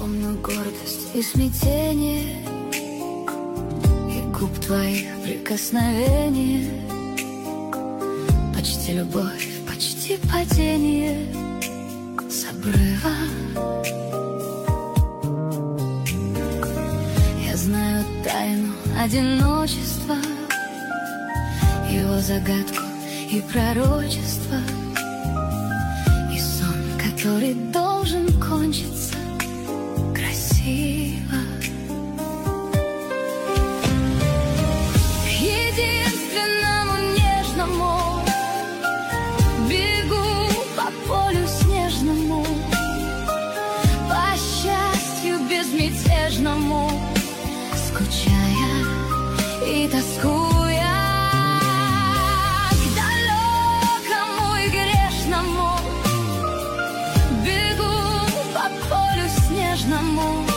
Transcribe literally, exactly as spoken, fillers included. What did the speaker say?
помню гордость и смятение, и губ твоих прикосновение, почти любовь, почти падение с обрыва. Я знаю тайну одиночества, его загадку и пророчество, и сон, который должен кончиться красиво. К единственному нежному бегу по полю снежному, по счастью безмятежному, скучая и тоскуя. К далекому и грешному бегу по полю снежному,